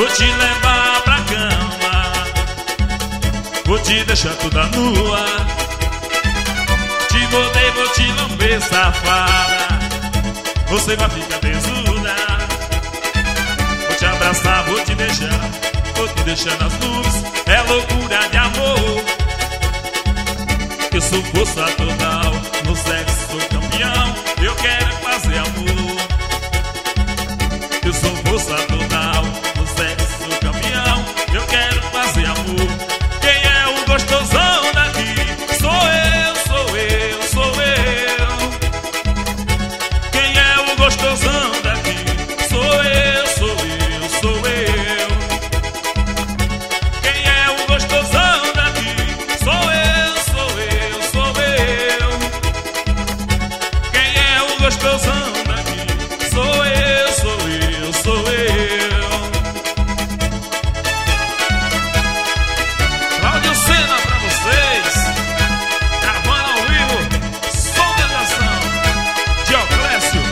vou te levar pra cama, vou te deixar toda nua, te morder, vou te lamber, safada, você vai ficar tesuda. Vou te abraçar, vou te deixar nas nuvens, é loucura de amor. Eu sou força total, no sexo sou campeão, eu quero fazer amor. Eu sou força total, no sexo sou campeão, eu quero fazer amor. Quem é o gostosão daqui? Sou eu, sou eu, sou eu. Quem é o gostosão daqui? Sou eu, sou eu, sou eu. Quem é o gostosão daqui? Sou eu, sou eu, sou eu. Quem é o gostosão daqui? Sou eu, sou eu, sou eu. Cláudio Sena pra vocês, gravando ao vivo, som de atração, Dioclésio.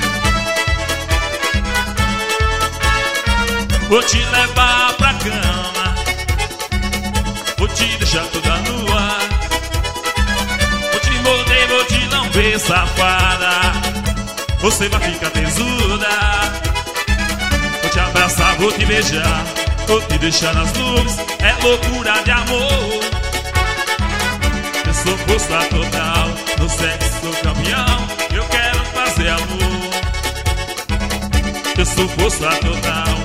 Vou te levar pra cama, vou te deixar toda nua, vou te morder, vou te lamber, safada, você vai ficar tesuda. Vou te abraçar, vou te beijar, vou te deixar nas nuvens, é loucura de amor. Eu sou força total, no sexo sou campeão, eu quero fazer amor. Eu sou força total,